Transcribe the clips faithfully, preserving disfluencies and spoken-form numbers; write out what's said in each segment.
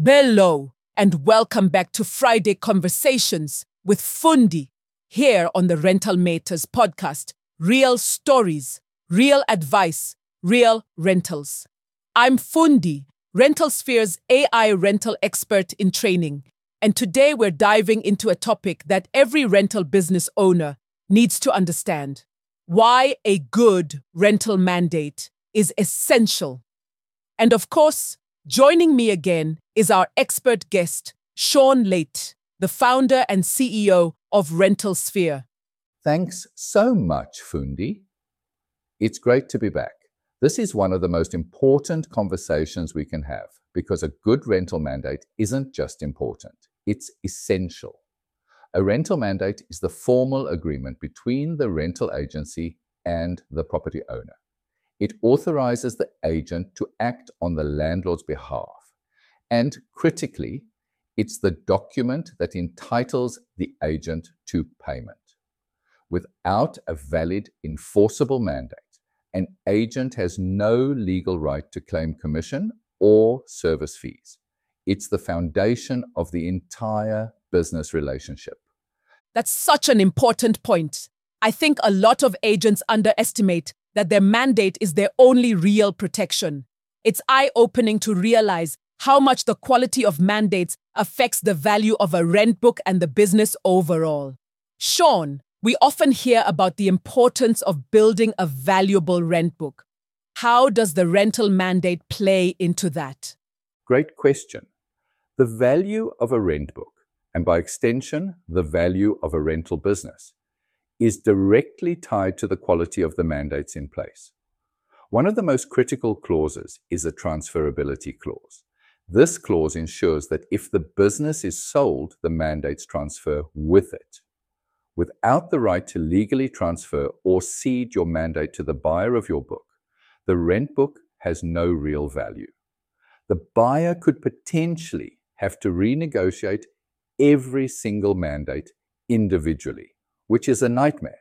Bello, and welcome back to Friday Conversations with Fundi, here on the Rental Matters podcast. Real stories, real advice, real rentals. I'm Fundi, RentalSphere's A I rental expert in training, and today we're diving into a topic that every rental business owner needs to understand: why a good rental mandate is essential. And of course, joining me again is our expert guest, Sean Late, the founder and C E O of RentalSphere. Thanks so much, Fundi. It's great to be back. This is one of the most important conversations we can have because a good rental mandate isn't just important, it's essential. A rental mandate is the formal agreement between the rental agency and the property owner. It authorizes the agent to act on the landlord's behalf. And critically, it's the document that entitles the agent to payment. Without a valid, enforceable mandate, an agent has no legal right to claim commission or service fees. It's the foundation of the entire business relationship. That's such an important point. I think a lot of agents underestimate that their mandate is their only real protection. It's eye-opening to realize how much the quality of mandates affects the value of a rent book and the business overall. Sean, we often hear about the importance of building a valuable rent book. How does the rental mandate play into that? Great question. The value of a rent book, and by extension, the value of a rental business, is directly tied to the quality of the mandates in place. One of the most critical clauses is a transferability clause. This clause ensures that if the business is sold, the mandates transfer with it. Without the right to legally transfer or cede your mandate to the buyer of your book, the rent book has no real value. The buyer could potentially have to renegotiate every single mandate individually, which is a nightmare.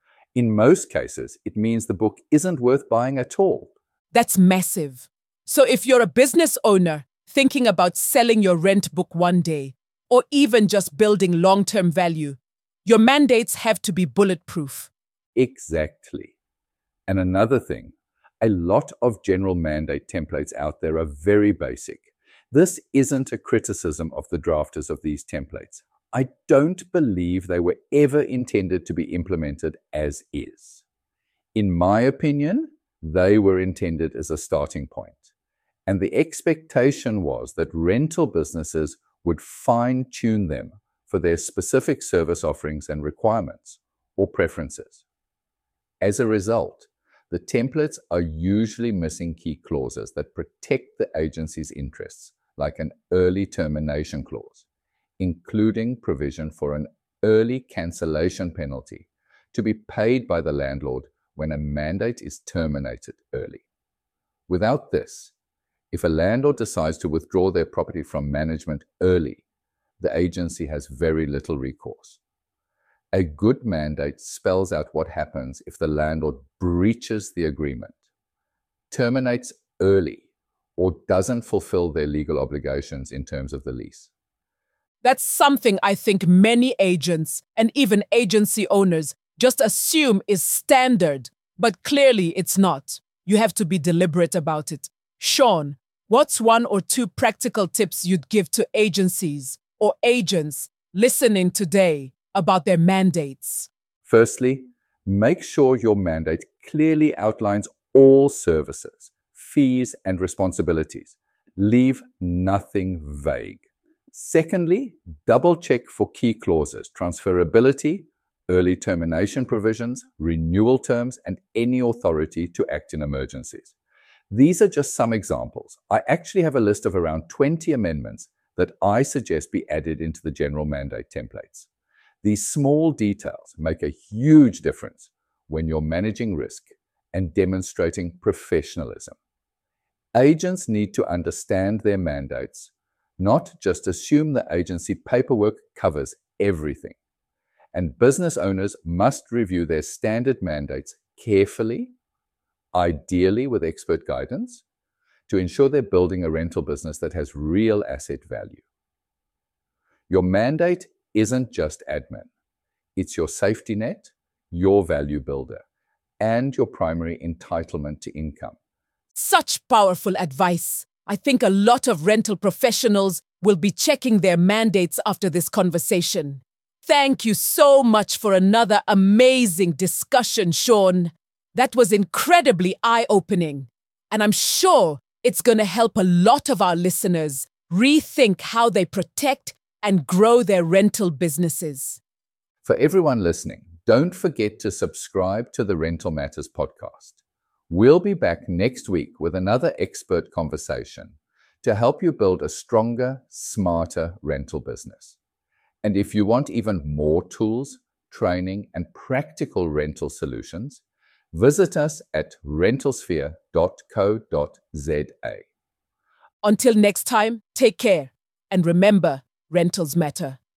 In most cases, it means the book isn't worth buying at all. That's massive. So if you're a business owner thinking about selling your rent book one day, or even just building long-term value, your mandates have to be bulletproof. Exactly. And another thing, a lot of general mandate templates out there are very basic. This isn't a criticism of the drafters of these templates. I don't believe they were ever intended to be implemented as is. In my opinion, they were intended as a starting point. And the expectation was that rental businesses would fine-tune them for their specific service offerings and requirements or preferences. As a result, the templates are usually missing key clauses that protect the agency's interests, like an early termination clause, including provision for an early cancellation penalty to be paid by the landlord when a mandate is terminated early. Without this, if a landlord decides to withdraw their property from management early, the agency has very little recourse. A good mandate spells out what happens if the landlord breaches the agreement, terminates early, or doesn't fulfill their legal obligations in terms of the lease. That's something I think many agents and even agency owners just assume is standard, but clearly it's not. You have to be deliberate about it. Sean, what's one or two practical tips you'd give to agencies or agents listening today about their mandates? Firstly, make sure your mandate clearly outlines all services, fees, and responsibilities. Leave nothing vague. Secondly, double-check for key clauses, transferability, early termination provisions, renewal terms, and any authority to act in emergencies. These are just some examples. I actually have a list of around twenty amendments that I suggest be added into the general mandate templates. These small details make a huge difference when you're managing risk and demonstrating professionalism. Agents need to understand their mandates, not just assume the agency paperwork covers everything. And business owners must review their standard mandates carefully, ideally with expert guidance, to ensure they're building a rental business that has real asset value. Your mandate isn't just admin. It's your safety net, your value builder, and your primary entitlement to income. Such powerful advice. I think a lot of rental professionals will be checking their mandates after this conversation. Thank you so much for another amazing discussion, Sean. That was incredibly eye-opening, and I'm sure it's going to help a lot of our listeners rethink how they protect and grow their rental businesses. For everyone listening, don't forget to subscribe to the Rental Matters podcast. We'll be back next week with another expert conversation to help you build a stronger, smarter rental business. And if you want even more tools, training, and practical rental solutions, visit us at rentalsphere dot co dot za. Until next time, take care. And remember, rentals matter.